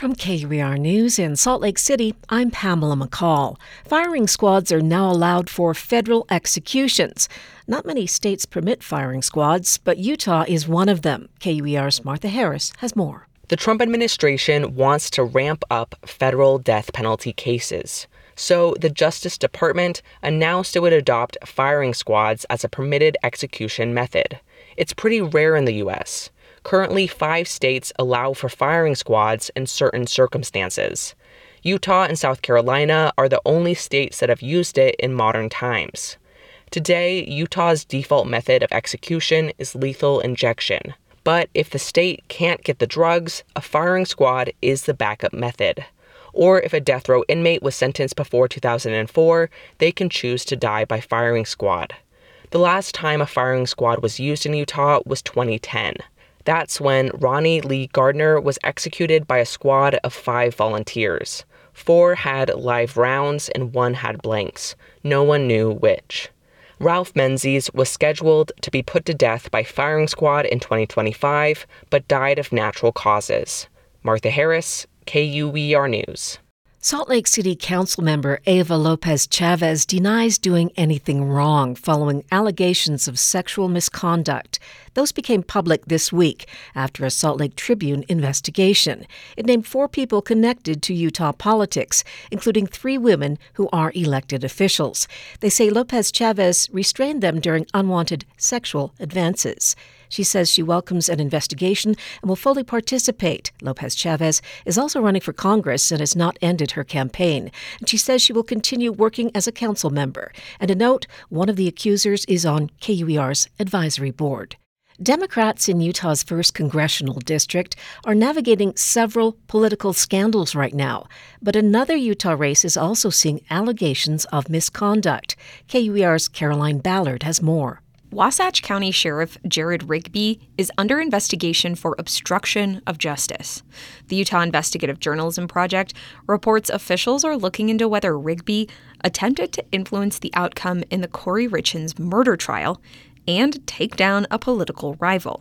From KUER News in Salt Lake City, I'm Pamela McCall. Firing squads are now allowed for federal executions. Not many states permit firing squads, but Utah is one of them. KUER's Martha Harris has more. The Trump administration wants to ramp up federal death penalty cases. So the Justice Department announced it would adopt firing squads as a permitted execution method. It's pretty rare in the U.S. Currently, 5 states allow for firing squads in certain circumstances. Utah and South Carolina are the only states that have used it in modern times. Today, Utah's default method of execution is lethal injection. But if the state can't get the drugs, a firing squad is the backup method. Or if a death row inmate was sentenced before 2004, they can choose to die by firing squad. The last time a firing squad was used in Utah was 2010. That's when Ronnie Lee Gardner was executed by a squad of 5 volunteers. 4 had live rounds and 1 had blanks. No one knew which. Ralph Menzies was scheduled to be put to death by firing squad in 2025, but died of natural causes. Martha Harris, KUER News. Salt Lake City Council member Eva Lopez Chavez denies doing anything wrong following allegations of sexual misconduct. Those became public this week after a Salt Lake Tribune investigation. It named 4 people connected to Utah politics, including 3 women who are elected officials. They say Lopez Chavez restrained them during unwanted sexual advances. She says she welcomes an investigation and will fully participate. Lopez Chavez is also running for Congress and has not ended her campaign. And she says she will continue working as a council member. And a note, one of the accusers is on KUER's advisory board. Democrats in Utah's 1st Congressional District are navigating several political scandals right now. But another Utah race is also seeing allegations of misconduct. KUER's Caroline Ballard has more. Wasatch County Sheriff Jared Rigby is under investigation for obstruction of justice. The Utah Investigative Journalism Project reports officials are looking into whether Rigby attempted to influence the outcome in the Corey Richins murder trial and take down a political rival.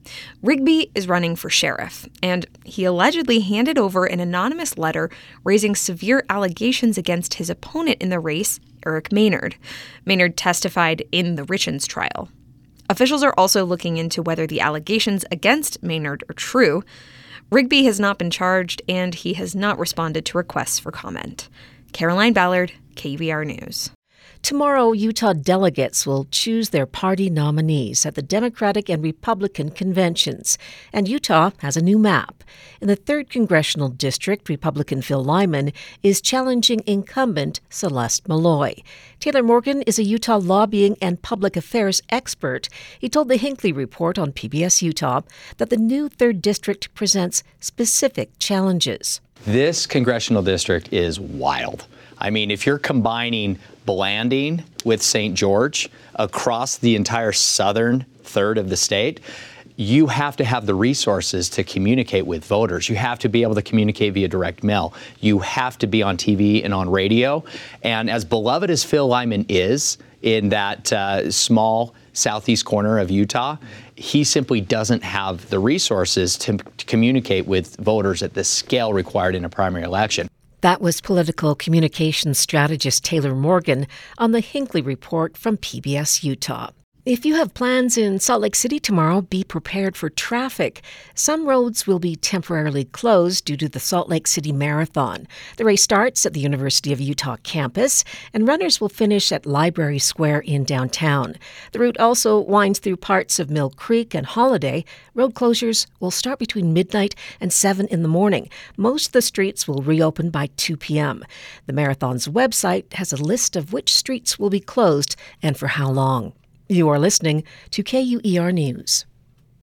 Rigby is running for sheriff, and he allegedly handed over an anonymous letter raising severe allegations against his opponent in the race, Eric Maynard. Maynard testified in the Richins trial. Officials are also looking into whether the allegations against Maynard are true. Rigby has not been charged, and he has not responded to requests for comment. Caroline Ballard, KUER News. Tomorrow, Utah delegates will choose their party nominees at the Democratic and Republican conventions. And Utah has a new map. In the 3rd Congressional District, Republican Phil Lyman is challenging incumbent Celeste Malloy. Taylor Morgan is a Utah lobbying and public affairs expert. He told the Hinckley Report on PBS Utah that the new 3rd District presents specific challenges. This congressional district is wild. I mean, if you're combining Blanding with St. George across the entire southern third of the state, you have to have the resources to communicate with voters. You have to be able to communicate via direct mail. You have to be on TV and on radio. And as beloved as Phil Lyman is in that small southeast corner of Utah, he simply doesn't have the resources to communicate with voters at the scale required in a primary election. That was political communications strategist Taylor Morgan on the Hinckley Report from PBS Utah. If you have plans in Salt Lake City tomorrow, be prepared for traffic. Some roads will be temporarily closed due to the Salt Lake City Marathon. The race starts at the University of Utah campus, and runners will finish at Library Square in downtown. The route also winds through parts of Mill Creek and Holiday. Road closures will start between midnight and 7 in the morning. Most of the streets will reopen by 2 p.m. The marathon's website has a list of which streets will be closed and for how long. You are listening to KUER News.